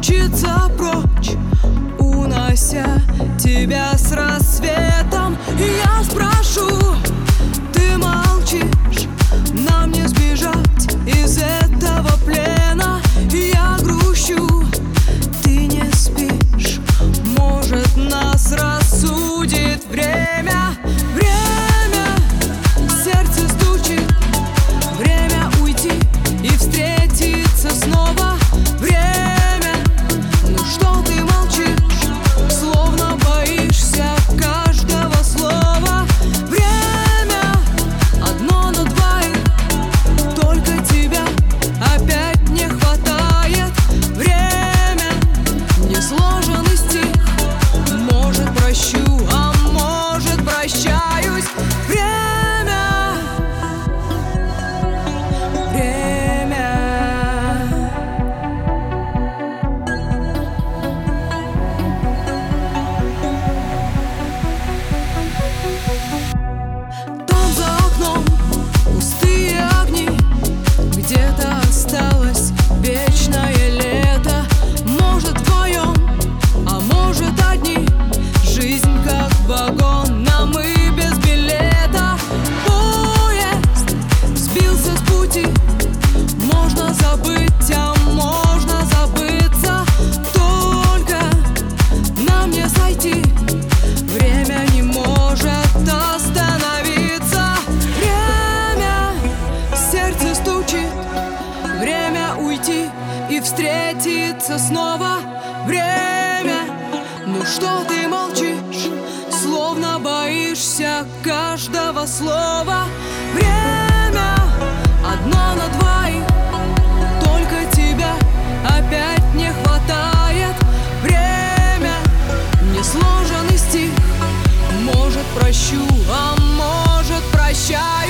мчится прочь, унося тебя с рассветом. И я спрошу, ты молчишь, нам не сбежать из этого плена. И я грущу, ты не спишь, может, нас рассудит время. Время, сердце стучит, время уйти и встретиться снова. Время, ну что ты молчишь, словно боишься каждого слова. Время, одно на двоих, только тебя опять не хватает. Время, несложный стих, может, прощу, а может, прощаюсь. Время, время. Там за окном пустые огни, где-то осталось вечное лето. Может, вдвоем, а может, одни. Жизнь как вагон, а мы без билета. Поезд сбился с пути, можно забыть, а можно забыться. Только нам не сойти, время не может остановиться. Время, сердце стучит, время уйти и встретиться снова. Время, ну что ты молчишь, словно боишься каждого слова. Время, одно на двоих, только тебя опять не хватает. Время, несложный стих, может, прощу, а может, прощаю.